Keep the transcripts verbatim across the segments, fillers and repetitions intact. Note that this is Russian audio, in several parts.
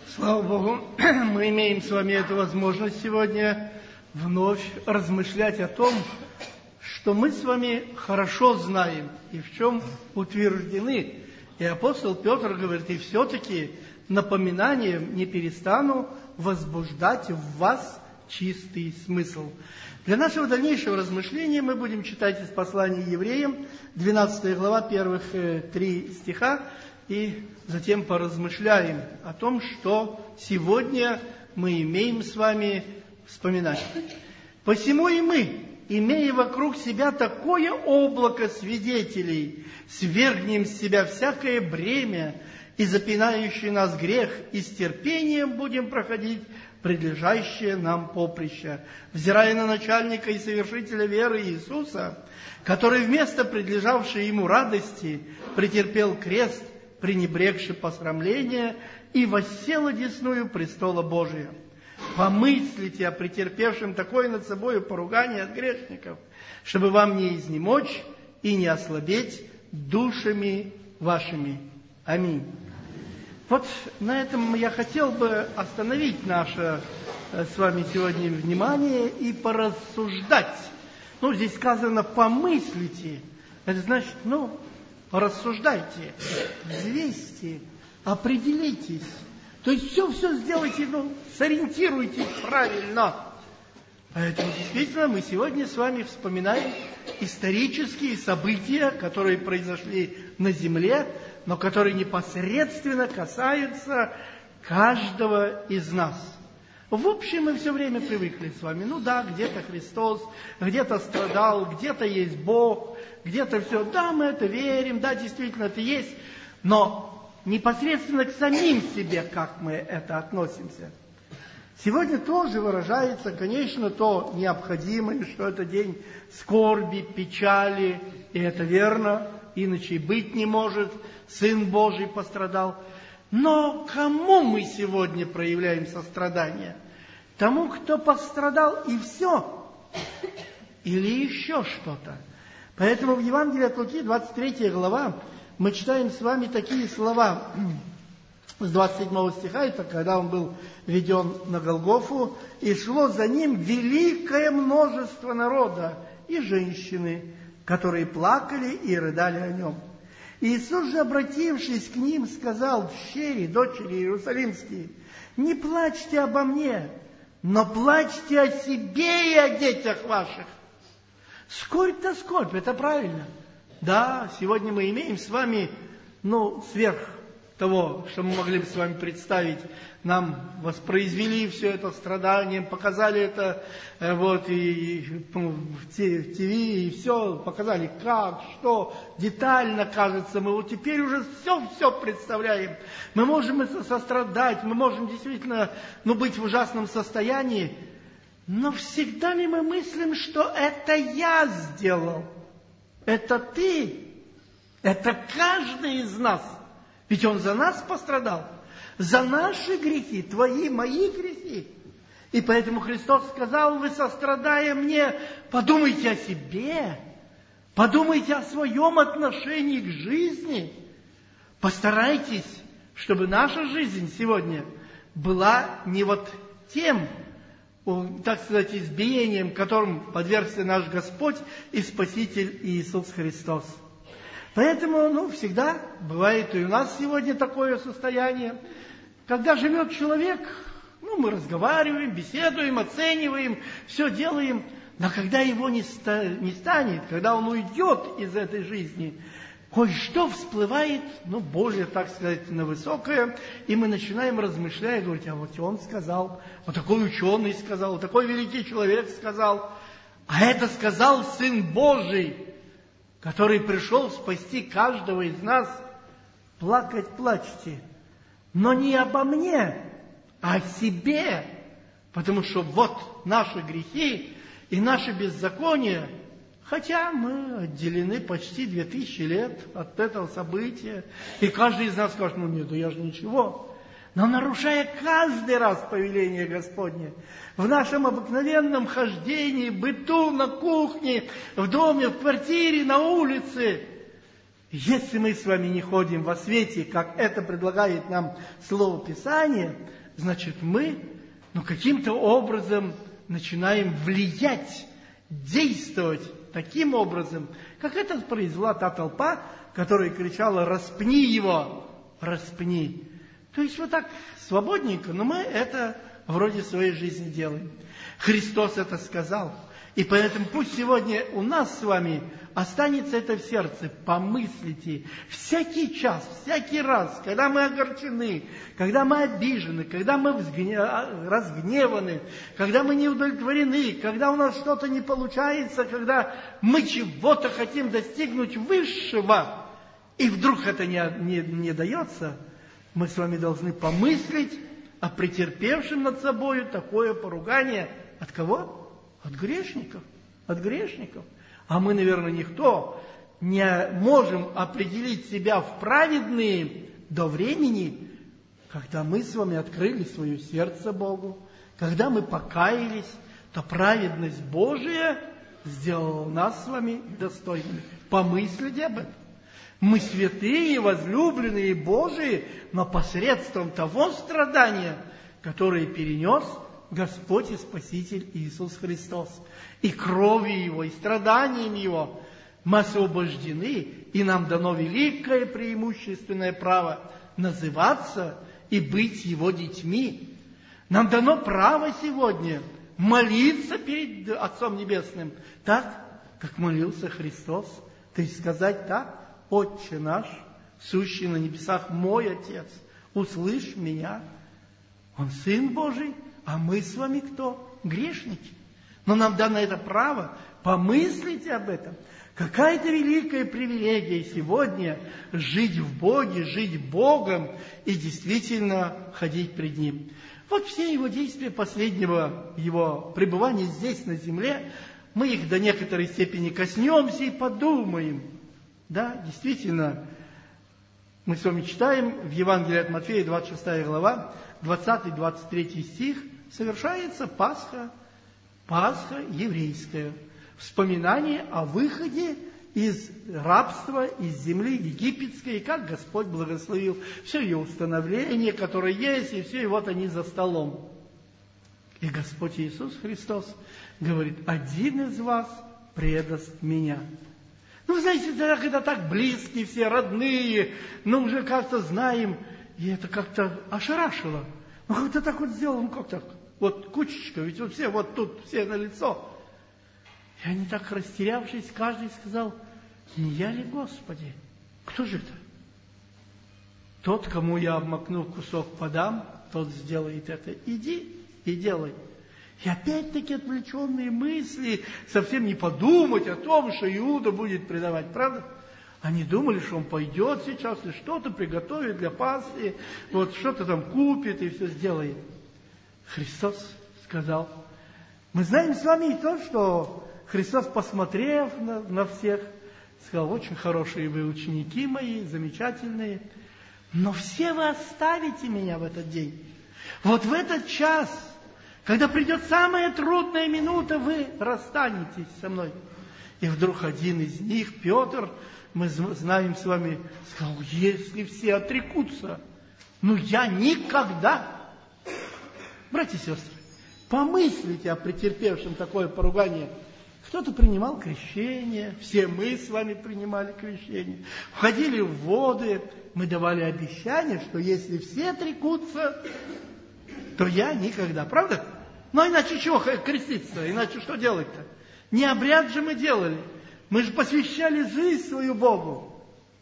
Слава Богу, мы имеем с вами эту возможность сегодня вновь размышлять о том, что мы с вами хорошо знаем и в чем утверждены. И апостол Петр говорит, и все-таки напоминанием не перестану возбуждать в вас чистый смысл. Для нашего дальнейшего размышления мы будем читать из послания евреям, двенадцатая глава, первых э, три стиха, и затем поразмышляем о том, что сегодня мы имеем с вами вспоминать. «Посему и мы, имея вокруг себя такое облако свидетелей, свергнем с себя всякое бремя и запинающий нас грех, и с терпением будем проходить предлежащее нам поприще, взирая на начальника и совершителя веры Иисуса, который вместо предлежавшей ему радости претерпел крест, пренебрегши посрамления, и воссел одесную престола Божия. Помыслите о претерпевшем такое над собою поругание от грешников, чтобы вам не изнемочь и не ослабеть душами вашими. Аминь». Вот на этом я хотел бы остановить наше с вами сегодня внимание и порассуждать. Ну, здесь сказано «помыслите». Это значит, ну, порассуждайте, взвесьте, определитесь. То есть все-все сделайте, ну, сориентируйтесь правильно. Поэтому действительно мы сегодня с вами вспоминаем исторические события, которые произошли на земле, но которые непосредственно касаются каждого из нас. В общем, мы все время привыкли с вами. Ну да, где-то Христос, где-то страдал, где-то есть Бог, где-то все. Да, мы это верим, да, действительно это есть. Но непосредственно к самим себе, как мы это относимся. Сегодня тоже выражается, конечно, то необходимое, что это день скорби, печали, и это верно, иначе и быть не может. Сын Божий пострадал. Но кому мы сегодня проявляем сострадание? Тому, кто пострадал, и все? Или еще что-то? Поэтому в Евангелии от Луки, двадцать третья глава, мы читаем с вами такие слова с двадцать седьмого стиха, это когда он был введен на Голгофу, и шло за ним великое множество народа и женщины, которые плакали и рыдали о нем. Иисус же, обратившись к ним, сказал: «Дщери, дочери Иерусалимские, не плачьте обо мне, но плачьте о себе и о детях ваших». Скорбь-то скорбь, это правильно. Да, сегодня мы имеем с вами, ну, сверх того, что мы могли бы с вами представить, нам воспроизвели все это страдание, показали это э, вот и, и в ТВ, и все, показали как, что, детально, кажется, мы вот теперь уже все-все представляем. Мы можем это сострадать, мы можем действительно, ну, быть в ужасном состоянии, но всегда ли мы мыслим, что это я сделал? Это ты? Это каждый из нас? Ведь он за нас пострадал. За наши грехи, твои, мои грехи. И поэтому Христос сказал: вы, сострадая мне, подумайте о себе, подумайте о своем отношении к жизни. Постарайтесь, чтобы наша жизнь сегодня была не вот тем, так сказать, избиением, которым подвергся наш Господь и Спаситель Иисус Христос. Поэтому, ну, всегда бывает и у нас сегодня такое состояние, когда живет человек, ну, мы разговариваем, беседуем, оцениваем, все делаем, но когда его не, ста- не станет, когда он уйдет из этой жизни, кое-что всплывает, ну, более, так сказать, на высокое, и мы начинаем размышлять, говорить: а вот он сказал, вот такой ученый сказал, вот такой великий человек сказал, а это сказал Сын Божий, который пришел спасти каждого из нас. Плакать плачьте, но не обо мне, а о себе, потому что вот наши грехи и наши беззакония, хотя мы отделены почти две тысячи лет от этого события, и каждый из нас скажет: ну нет, да я же ничего. Но нарушая каждый раз повеление Господне, в нашем обыкновенном хождении, быту, на кухне, в доме, в квартире, на улице, если мы с вами не ходим во свете, как это предлагает нам Слово Писания, значит, мы ну, каким-то образом начинаем влиять, действовать таким образом, как это произвела та толпа, которая кричала: «Распни его! Распни!» То есть вот так свободненько, но мы это вроде своей жизни делаем. Христос это сказал. И поэтому пусть сегодня у нас с вами останется это в сердце. Помыслите всякий час, всякий раз, когда мы огорчены, когда мы обижены, когда мы разгневаны, когда мы не удовлетворены, когда у нас что-то не получается, когда мы чего-то хотим достигнуть высшего, и вдруг это не, не, не дается, мы с вами должны помыслить о претерпевшем над собою такое поругание. От кого? От грешников. От грешников. А мы, наверное, никто не можем определить себя в праведные до времени, когда мы с вами открыли свое сердце Богу, когда мы покаялись, то праведность Божия сделала нас с вами достойными. Помыслите об этом. Мы святые, возлюбленные Божии, но посредством того страдания, которое перенес Господь и Спаситель Иисус Христос. И кровью Его, и страданием Его мы освобождены, и нам дано великое преимущественное право называться и быть Его детьми. Нам дано право сегодня молиться перед Отцом Небесным так, как молился Христос. То есть сказать так: «Отче наш, сущий на небесах, мой Отец, услышь меня». Он Сын Божий, а мы с вами кто? Грешники. Но нам дано это право. Помыслите об этом. Какая-то великая привилегия сегодня жить в Боге, жить Богом и действительно ходить пред Ним. Вот все его действия последнего его пребывания здесь, на земле, мы их до некоторой степени коснемся и подумаем. Да, действительно, мы с вами читаем в Евангелии от Матфея, двадцать шестая глава, двадцатый двадцать третий стих, совершается Пасха, Пасха еврейская, вспоминание о выходе из рабства, из земли египетской, и как Господь благословил все ее установление, которое есть, и все, и вот они за столом. И Господь Иисус Христос говорит: «Один из вас предаст меня». Ну, вы знаете, когда так близкие все, родные, ну, уже как-то знаем, и это как-то ошарашило. Ну, как-то так вот сделал, ну, как так? Вот кучечка, ведь вот все вот тут, все на лицо. И они так растерявшись, каждый сказал: «Не я ли, Господи? Кто же это?» «Тот, кому я, обмакнув кусок, подам, тот сделает это. Иди и делай». И опять-таки отвлеченные мысли, совсем не подумать о том, что Иуда будет предавать, правда? Они думали, что он пойдет сейчас и что-то приготовит для Пасхи, вот что-то там купит и все сделает. Христос сказал. Мы знаем с вами и то, что Христос, посмотрев на, на всех, сказал: «Очень хорошие вы ученики мои, замечательные, но все вы оставите меня в этот день. Вот в этот час, когда придет самая трудная минута, вы расстанетесь со мной». И вдруг один из них, Петр, мы знаем с вами, сказал: «Если все отрекутся, ну я никогда». Братья и сестры, помыслите о претерпевшем такое поругание. Кто-то принимал крещение, все мы с вами принимали крещение, входили в воды, мы давали обещание, что если все отрекутся, то я никогда. Правда? Но иначе чего креститься? Иначе что делать-то? Не обряд же мы делали. Мы же посвящали жизнь свою Богу.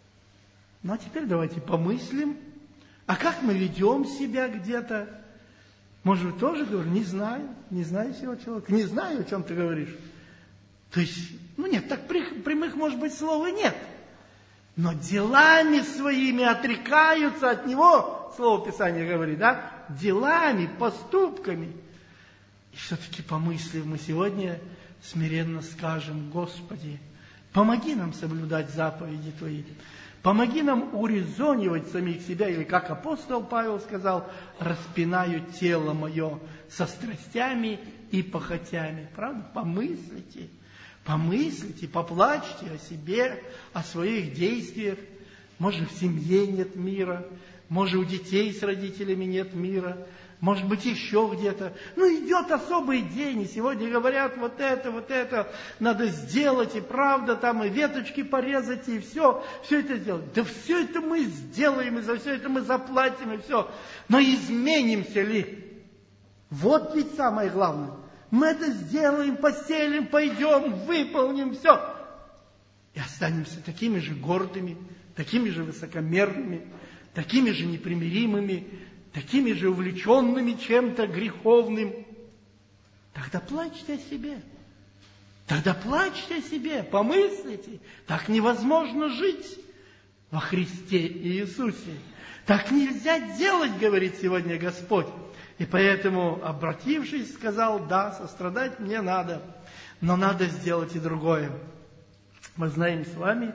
Ну, а теперь давайте помыслим. А как мы ведем себя где-то? Может, вы тоже говорите: не знаю, не знаю всего человека, не знаю, о чем ты говоришь. То есть, ну нет, так прямых, может быть, слов и нет. Но делами своими отрекаются от него, Слово Писания говорит, да? Делами, поступками. И все-таки помыслим, мы сегодня смиренно скажем: Господи, помоги нам соблюдать заповеди Твои. Помоги нам урезонивать самих себя, или, как апостол Павел сказал, распинаю тело мое со страстями и похотями. Правда? Помыслите, помыслите, поплачьте о себе, о своих действиях. Может, в семье нет мира, может, у детей с родителями нет мира, может быть, еще где-то. Ну, идет особый день, и сегодня говорят, вот это, вот это надо сделать, и правда, там и веточки порезать, и все, все это сделать. Да все это мы сделаем, и за все это мы заплатим, и все. Но изменимся ли? Вот ведь самое главное. Мы это сделаем, поселим, пойдем, выполним все. И останемся такими же гордыми, такими же высокомерными, такими же непримиримыми, такими же увлеченными чем-то греховным. Тогда плачьте о себе. Тогда плачьте о себе, помыслите. Так невозможно жить во Христе Иисусе. Так нельзя делать, говорит сегодня Господь. И поэтому, обратившись, сказал, да, сострадать мне надо, но надо сделать и другое. Мы знаем с вами,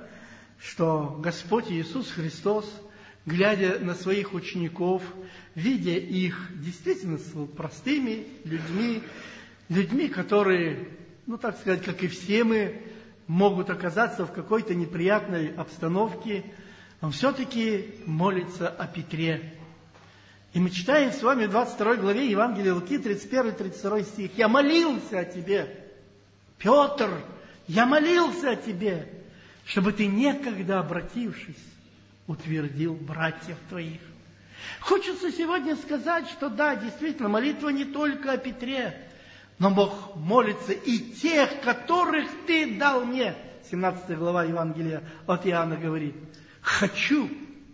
что Господь Иисус Христос, глядя на своих учеников, видя их действительно простыми людьми, людьми, которые, ну так сказать, как и все мы, могут оказаться в какой-то неприятной обстановке, он все-таки молится о Петре. И мы читаем с вами в двадцать второй главе Евангелия Луки, тридцать первый тридцать второй стих. «Я молился о тебе, Петр, я молился о тебе, чтобы ты, некогда обратившись, утвердил братьев твоих». Хочется сегодня сказать, что да, действительно, молитва не только о Петре, но Бог молится и тех, которых ты дал мне. семнадцатая глава Евангелия от Иоанна говорит: «Хочу,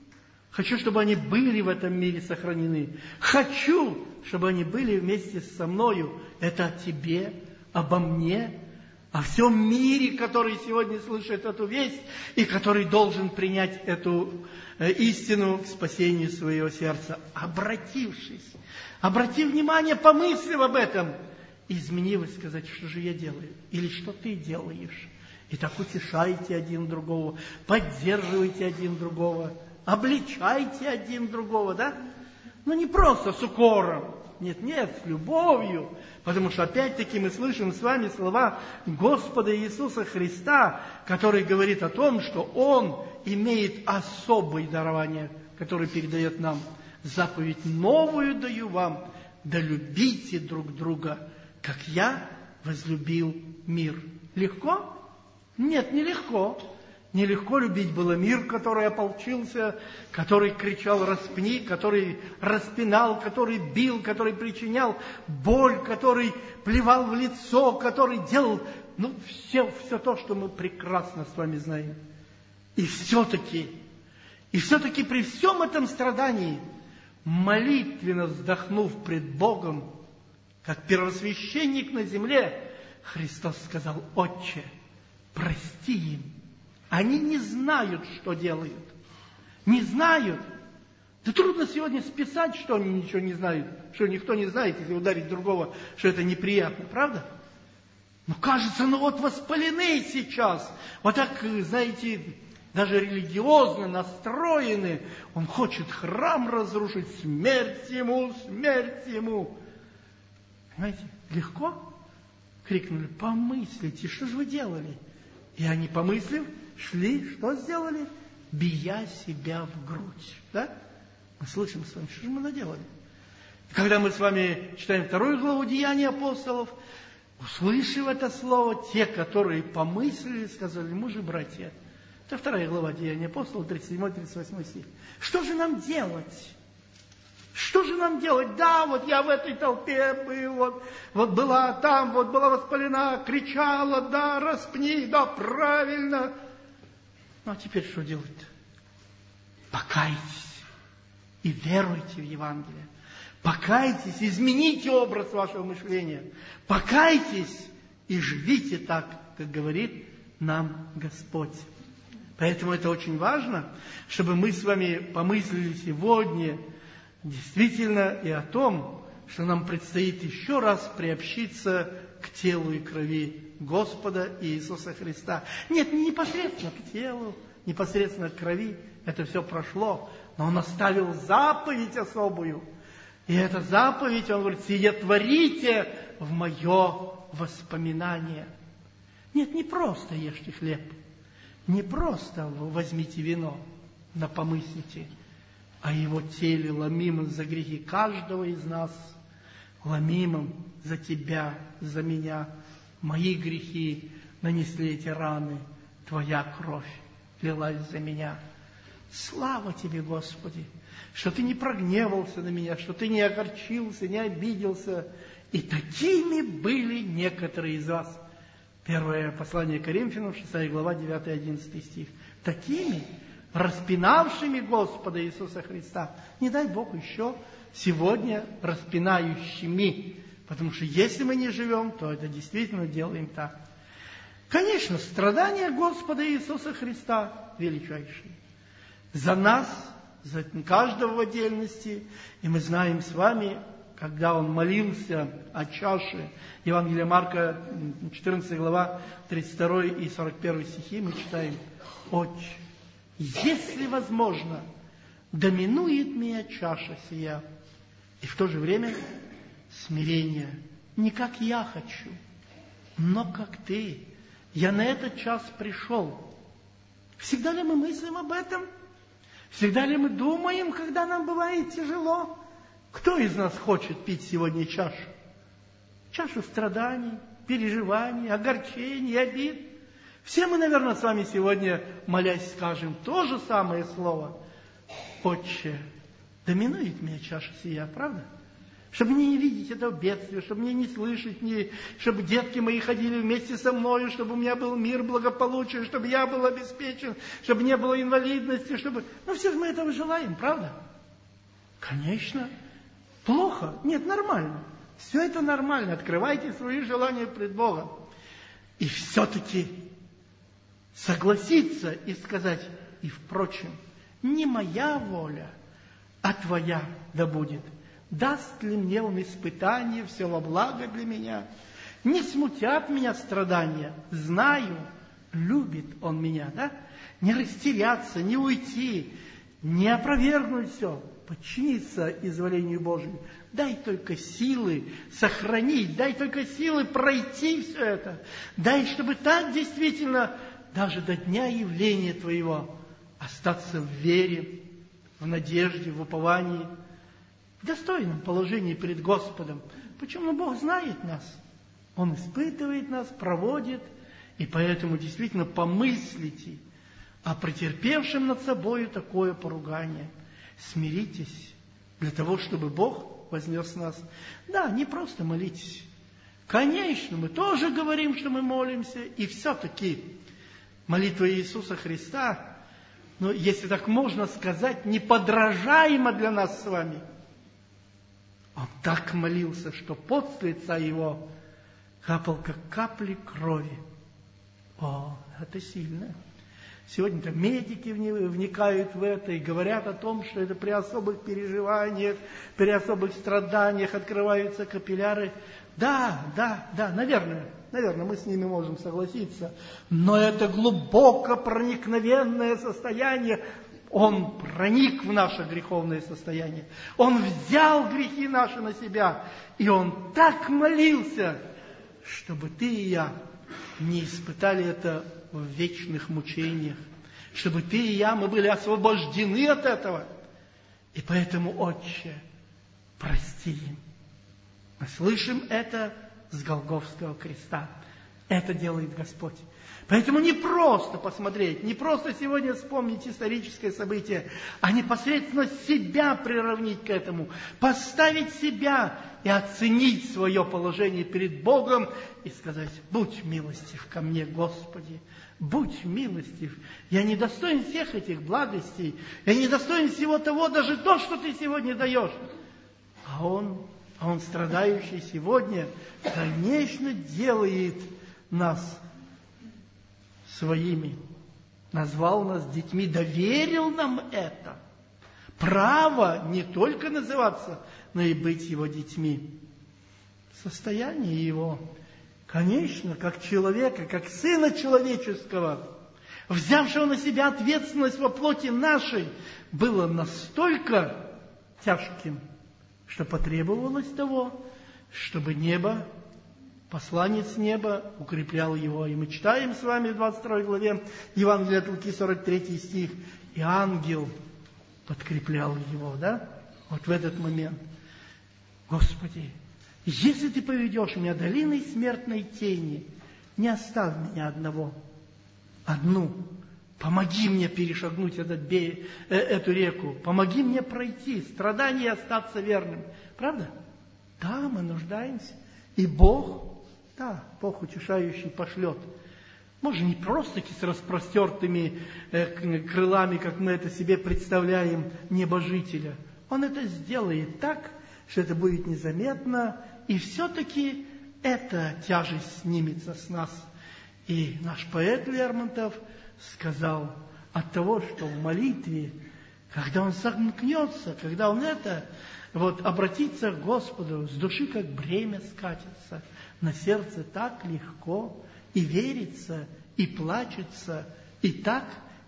хочу, чтобы они были в этом мире сохранены. Хочу, чтобы они были вместе со мною». Это о тебе, обо мне, о всем мире, который сегодня слышит эту весть и который должен принять эту истину к спасению своего сердца. Обратившись, обратив внимание, помыслив об этом, изменив и сказать, что же я делаю или что ты делаешь. И так утешайте один другого, поддерживайте один другого, обличайте один другого, да? Но не просто с укором, нет, нет, с любовью. Потому что опять-таки мы слышим с вами слова Господа Иисуса Христа, который говорит о том, что Он имеет особое дарование, которое передает нам. Заповедь новую даю вам, да любите друг друга, как я возлюбил мир. Легко? Нет, нелегко. Нелегко любить было мир, который ополчился, который кричал «распни», который распинал, который бил, который причинял боль, который плевал в лицо, который делал, ну, все, все то, что мы прекрасно с вами знаем. И все-таки, и все-таки при всем этом страдании, молитвенно вздохнув пред Богом, как первосвященник на земле, Христос сказал: «Отче, прости им. Они не знают, что делают. Не знают». Да трудно сегодня списать, что они ничего не знают, что никто не знает, если ударить другого, что это неприятно, правда? Но кажется, ну вот воспалены сейчас, вот так, знаете, даже религиозно настроены. Он хочет храм разрушить, смерть ему, смерть ему. Понимаете, легко? Крикнули: «Помыслите, что же вы делали?» И они, помыслив, шли, что сделали? Бия себя в грудь. Да? Мы слышим с вами, что же мы наделали? И когда мы с вами читаем вторую главу Деяний апостолов, услышав это слово, те, которые помыслили, сказали: «Мужи, братья». Это вторая глава Деяний апостолов, тридцать седьмой тридцать восьмой стих. Что же нам делать? Что же нам делать? Да, вот я в этой толпе был, вот, вот была там, вот была воспалена, кричала: «Да, распни, да, правильно». Ну, а теперь что делать-то? Покайтесь и веруйте в Евангелие. Покайтесь, измените образ вашего мышления. Покайтесь и живите так, как говорит нам Господь. Поэтому это очень важно, чтобы мы с вами помыслили сегодня действительно и о том, что нам предстоит еще раз приобщиться к телу и крови Господа Иисуса Христа. Нет, не непосредственно к телу, непосредственно к крови, это все прошло, но Он оставил заповедь особую. И эта заповедь, Он говорит: «Сие творите в мое воспоминание». Нет, не просто ешьте хлеб, не просто возьмите вино, но помыслите. о Его теле, ломимом за грехи каждого из нас, ломимом за тебя, за меня. Мои грехи нанесли эти раны, Твоя кровь лилась за меня. Слава Тебе, Господи, что Ты не прогневался на меня, что Ты не огорчился, не обиделся. И такими были некоторые из вас. Первое послание Коринфянам, шестая глава, девятый-одиннадцатый стих. Такими, распинавшими Господа Иисуса Христа. Не дай Бог еще сегодня распинающими. Потому что если мы не живем, то это действительно делаем так. Конечно, страдания Господа Иисуса Христа величайшие. За нас, за каждого в отдельности. И мы знаем с вами, когда Он молился о чаше, Евангелие Марка, четырнадцатая глава, тридцать второй и сорок первый стихи, мы читаем: «Отче, если возможно, доминует меня чаша сия». И в то же время смирение. Не как я хочу, но как Ты. Я на этот час пришел. Всегда ли мы мыслим об этом? Всегда ли мы думаем, когда нам бывает тяжело? Кто из нас хочет пить сегодня чашу? Чашу страданий, переживаний, огорчений, обид. Все мы, наверное, с вами сегодня, молясь, скажем то же самое слово. Отче, доминует меня чаша сия, правда? Чтобы мне не видеть этого бедствия, чтобы мне не слышать, не, чтобы детки мои ходили вместе со мною, чтобы у меня был мир, благополучие, чтобы я был обеспечен, чтобы не было инвалидности, чтобы... Ну, все же мы этого желаем, правда? Конечно. Плохо? Нет, нормально. Все это нормально. Открывайте свои желания пред Богом. И все-таки согласиться и сказать: и впрочем, не моя воля, а Твоя да будет. Даст ли мне Он испытание, все во благо для меня? Не смутят меня страдания. Знаю, любит Он меня, да? Не растеряться, не уйти, не опровергнуть все, подчиниться изволению Божию. Дай только силы сохранить, дай только силы пройти все это. Дай, чтобы так действительно, даже до дня явления Твоего, остаться в вере, в надежде, в уповании, в достойном положении перед Господом. Почему? Бог знает нас. Он испытывает нас, проводит. И поэтому действительно помыслите о претерпевшем над собою такое поругание. Смиритесь для того, чтобы Бог вознес нас. Да, не просто молитесь. Конечно, мы тоже говорим, что мы молимся. И все-таки молитва Иисуса Христа, но если так можно сказать, неподражаема для нас с вами. Он так молился, что пот с лица его капал, как капли крови. О, это сильно. Сегодня-то медики вникают в это и говорят о том, что это при особых переживаниях, при особых страданиях открываются капилляры. Да, да, да, наверное, наверное, мы с ними можем согласиться. Но это глубоко проникновенное состояние. Он проник в наше греховное состояние. Он взял грехи наши на себя. И Он так молился, чтобы ты и я не испытали это в вечных мучениях. Чтобы ты и я, мы были освобождены от этого. И поэтому, Отче, прости им. Мы слышим это с Голгофского креста. Это делает Господь. Поэтому не просто посмотреть, не просто сегодня вспомнить историческое событие, а непосредственно себя приравнить к этому, поставить себя и оценить свое положение перед Богом и сказать: будь милостив ко мне, Господи, будь милостив. Я не достоин всех этих благостей, я не достоин всего того, даже то, что Ты сегодня даешь. А Он, а Он страдающий сегодня, конечно, делает нас своими, назвал нас детьми, доверил нам это. Право не только называться, но и быть Его детьми. Состояние Его, конечно, как человека, как Сына Человеческого, взявшего на себя ответственность во плоти нашей, было настолько тяжким, что потребовалось того, чтобы небо, посланец неба, укреплял его. И мы читаем с вами в двадцать второй главе Евангелия от Луки, сорок третий стих. И ангел подкреплял его, да? Вот в этот момент. Господи, если Ты поведешь меня долиной смертной тени, не оставь меня одного, одну. Помоги мне перешагнуть этот, бе, э, эту реку. Помоги мне пройти страдания и остаться верным. Правда? Да, мы нуждаемся. И Бог, да, Бог утешающий пошлет. Может, не просто-таки с распростертыми э, крылами, как мы это себе представляем, небожителя. Он это сделает так, что это будет незаметно, и все-таки эта тяжесть снимется с нас. И наш поэт Лермонтов сказал от того, что в молитве, когда он сомкнется, когда он это, вот, обратится к Господу, с души как бремя скатится, на сердце так легко, и верится, и плачется, и так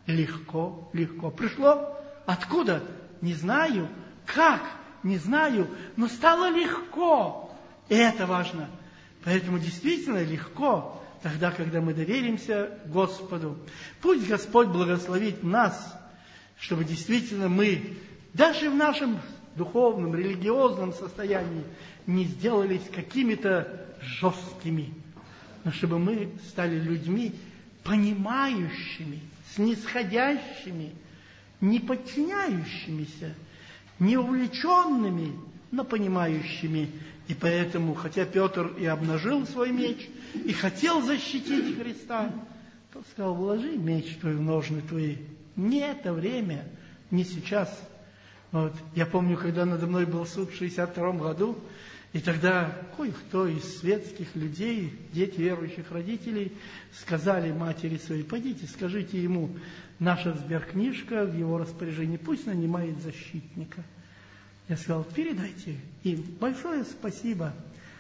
легко, легко. Пришло? Откуда? Не знаю. Как? Не знаю. Но стало легко. И это важно. Поэтому действительно легко тогда, когда мы доверимся Господу. Пусть Господь благословит нас, чтобы действительно мы, даже в нашем духовном, религиозном состоянии, не сделались какими-то жесткими, но чтобы мы стали людьми, понимающими, снисходящими, не подчиняющимися, не увлеченными, но понимающими. И поэтому, хотя Петр и обнажил свой меч, и хотел защитить Христа, тот сказал: вложи меч твой в ножны твои. Не это время, не сейчас. Вот. Я помню, когда надо мной был суд в шестьдесят втором году, и тогда кое-кто из светских людей, дети верующих родителей, сказали матери своей: пойдите, скажите ему, наша сберкнижка в его распоряжении, пусть нанимает защитника. Я сказал: передайте им большое спасибо,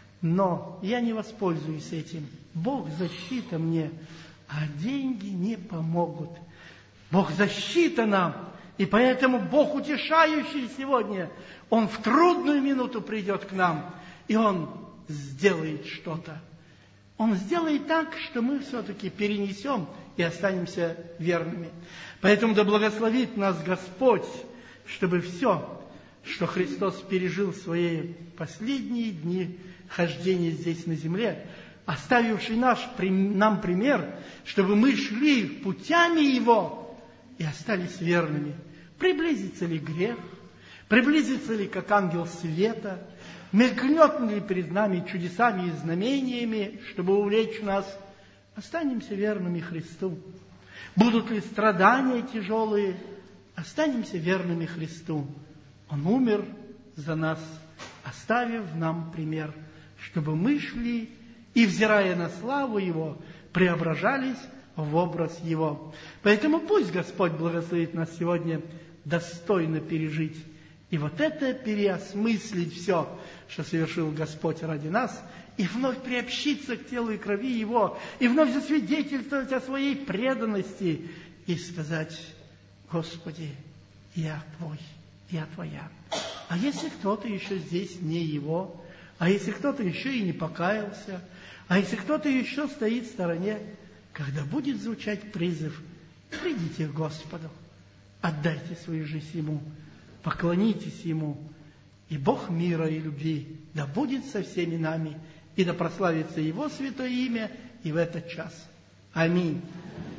но я не воспользуюсь этим. Бог защита мне, а деньги не помогут. Бог защита нам, и поэтому Бог утешающий сегодня, Он в трудную минуту придет к нам, и Он сделает что-то. Он сделает так, что мы все-таки перенесем и останемся верными. Поэтому да благословит нас Господь, чтобы все, что Христос пережил в свои последние дни хождения здесь на земле, оставивший наш, нам пример, чтобы мы шли путями Его и остались верными. Приблизится ли грех? Приблизится ли, как ангел света? Мелькнет ли перед нами чудесами и знамениями, чтобы увлечь нас? Останемся верными Христу. Будут ли страдания тяжелые? Останемся верными Христу. Он умер за нас, оставив нам пример, чтобы мы шли и, взирая на славу Его, преображались в образ Его. Поэтому пусть Господь благословит нас сегодня достойно пережить и вот это переосмыслить все, что совершил Господь ради нас, и вновь приобщиться к телу и крови Его, и вновь засвидетельствовать о своей преданности и сказать: Господи, я Твой, я Твоя. А если кто-то еще здесь не Его, а если кто-то еще и не покаялся, а если кто-то еще стоит в стороне, когда будет звучать призыв: придите к Господу, отдайте свою жизнь Ему, поклонитесь Ему, и Бог мира и любви да будет со всеми нами, и да прославится Его святое имя и в этот час. Аминь.